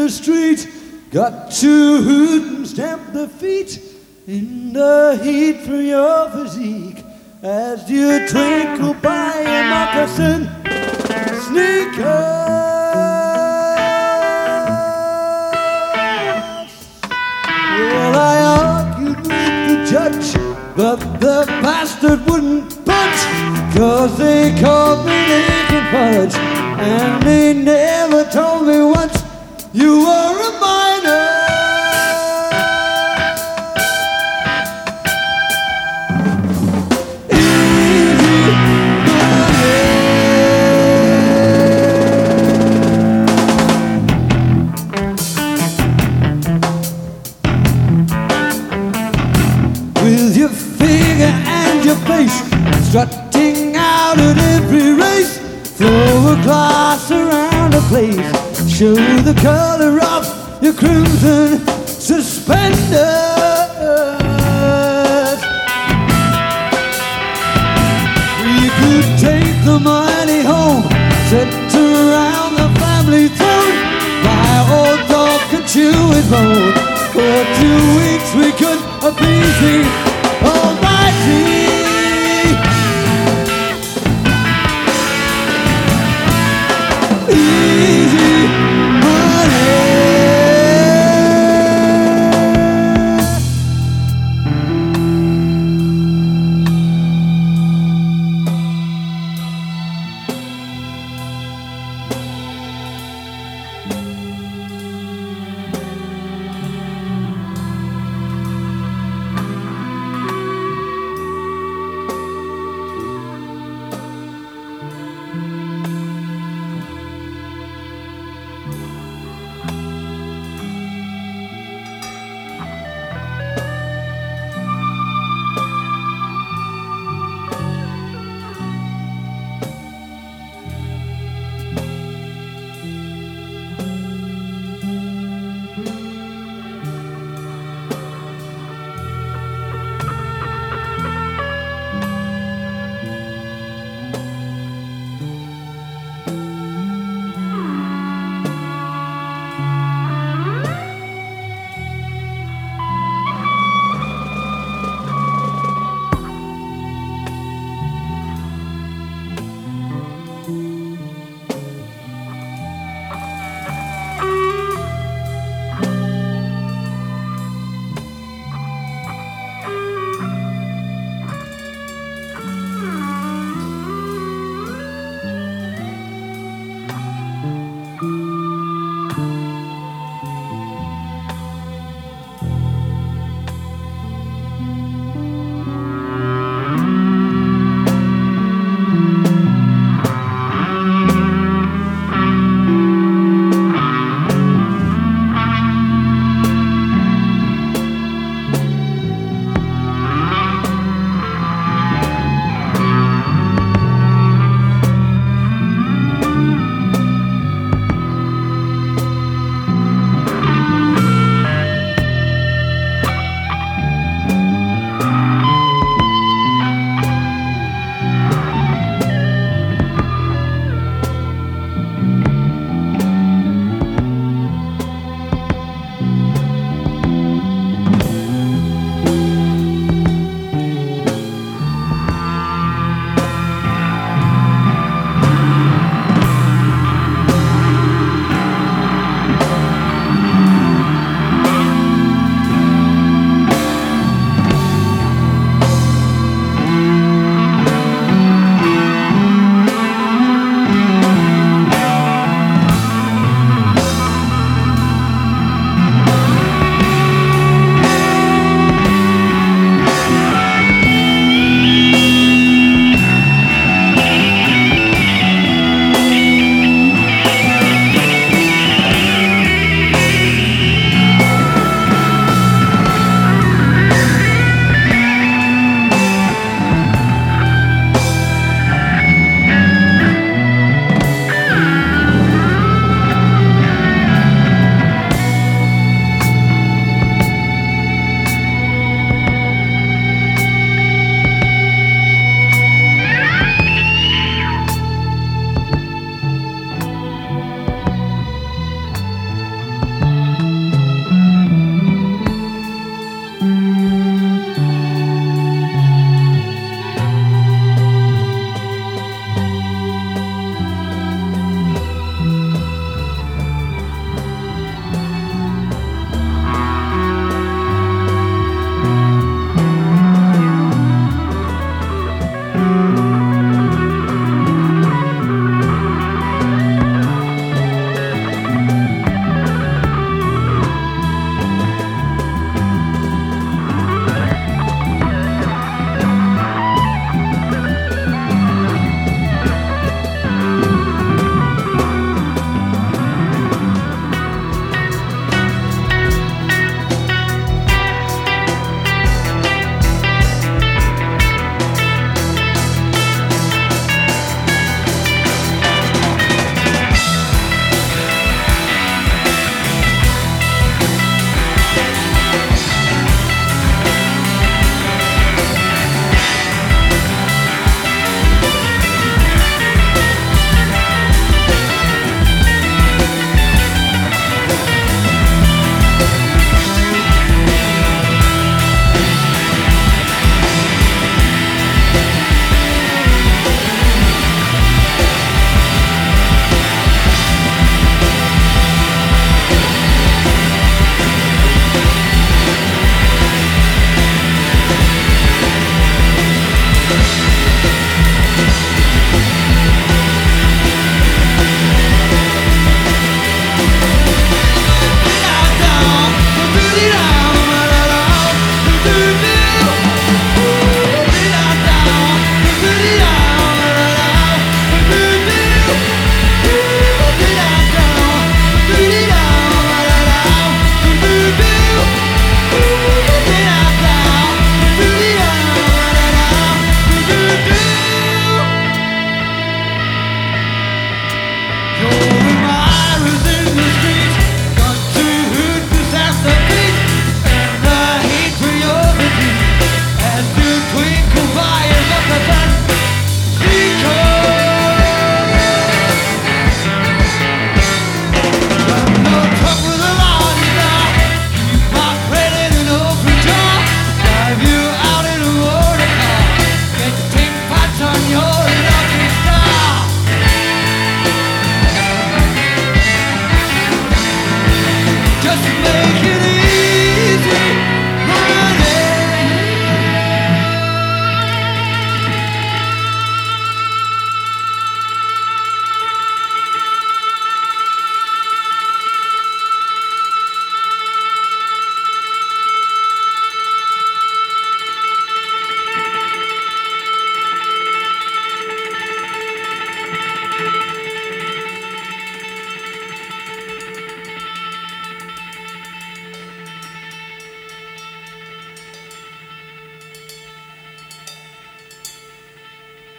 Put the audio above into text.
the street, got to hoot and stamp their feet in the heat for your physique as you twinkle by your moccasin sneakers. Well, I argued with the judge, but the bastard wouldn't budge, 'cause they called me Nathan Fudge, and they never told me once you were a minor. With your figure and your face, strutting out at every race, throw a glass around a place, show the color of your crimson suspenders. You could take the money home, sit around the family throne, my old dog could chew his bone. For 2 weeks we could be